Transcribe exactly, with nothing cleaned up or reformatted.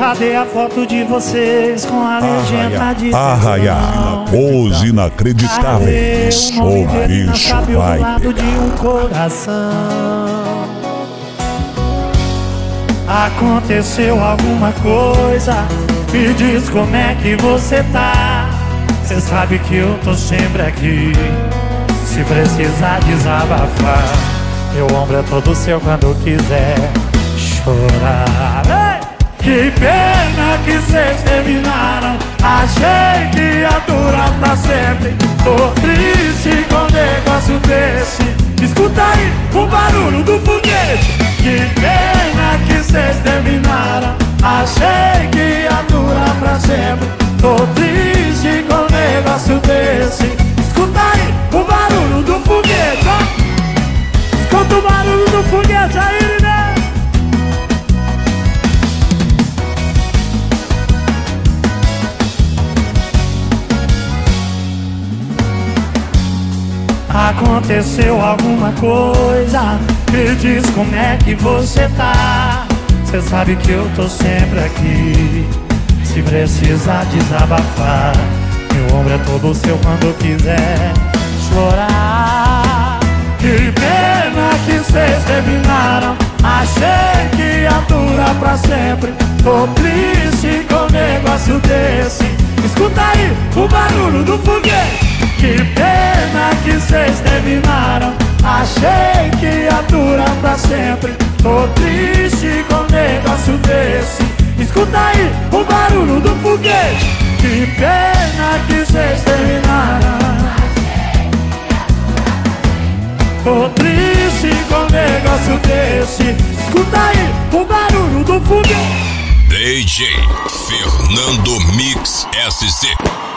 Cadê a foto de vocês com a legenda de Arraiá, os inacreditáveis. O bicho vai lado de um coração. Aconteceu alguma coisa, me diz como é que você tá. Cê sabe que eu tô sempre aqui, se precisar desabafar. Meu ombro é todo seu quando quiser chorar. Ei! Que pena que cês terminaram, achei que ia durar pra sempre. Tô triste com um negócio desse. Escuta aí o barulho do foguete. Que pena que cês terminaram, achei que ia durar pra sempre. Tô triste com um negócio desse. Escuta aí o barulho do foguete, ó. Escuta o barulho do foguete aí, né? Aconteceu alguma coisa, me diz como é que você tá. Cê sabe que eu tô sempre aqui, se precisar desabafar. Meu ombro é todo seu quando quiser chorar. Que pena que cês terminaram, achei que ia durar pra sempre. Tô triste com um negócio desse. Escuta aí o barulho do foguete. Que pena que cês terminaram, achei que ia durar pra sempre. Tô triste com um negócio desse. Escuta aí o barulho do foguete. Que pena que cês terminaram, tô triste com um negócio desse. Escuta aí o barulho do foguete. D J Fernando Mix S C.